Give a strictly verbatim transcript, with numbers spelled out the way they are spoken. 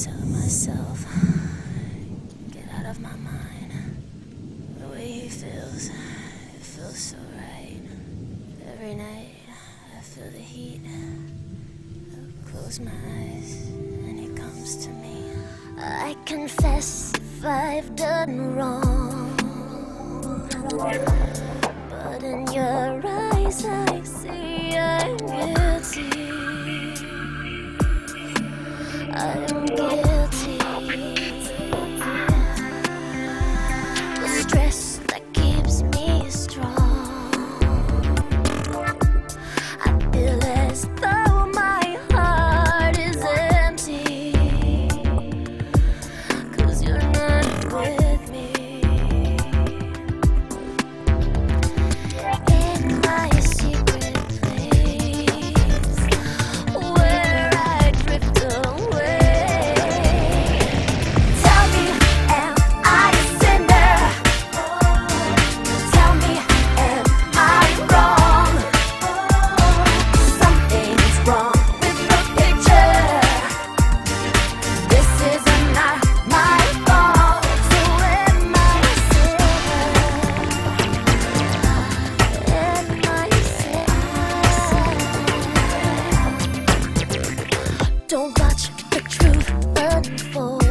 telling myself, get out of my mind. The way he feels, it feels so right. Every night, I feel the heat. I close my eyes, and he comes to me. I confess if I've done wrong, but in your eyes I see I'm guilty. I'm guilty. The stress that keeps me strong, I feel as though my heart is empty, 'cause you're not with me. In my secret place, where I drift away, tell me, am I a sinner? Tell me, am I wrong? Something's wrong with the picture. This is not my fault. So am I a sinner? Am I a sinner? Don't watch the truth unfold.